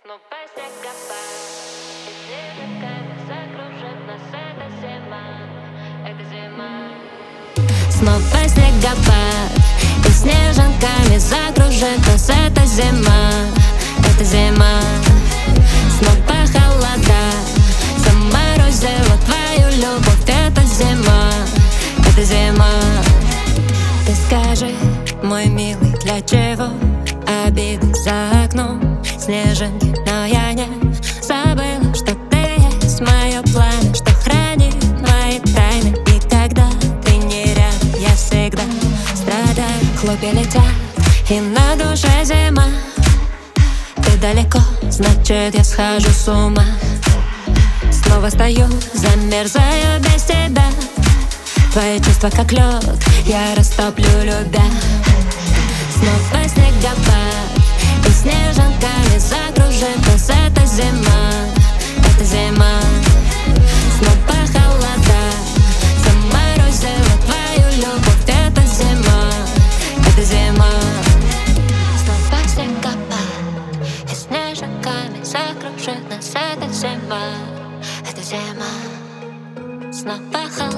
Снова снегопад, и снежинками закружит нас эта зима, это зима. Снова снегопад, и снежинками закружит нас эта зима, это зима. Снова холода, заморозила твою любовь, это зима, это зима. Ты скажи, мой милый, для чего обиды за окном, снежинки, но я не забыла, что ты есть мое пламя, что хранит мои тайны. И когда ты не рядом, я всегда страдаю. Хлопья летят, и на душе зима. Ты далеко, значит я схожу с ума. Снова стою, замерзаю без тебя. Твои чувства как лед, я растоплю, любя. Снова снегопад, и снежинками закружит нас эта зима, это зима. Снова холода, заморозила твою любовь, это зима, это зима. Снова снегопад, и снежинками закружит нас эта зима, это зима. Снова холода.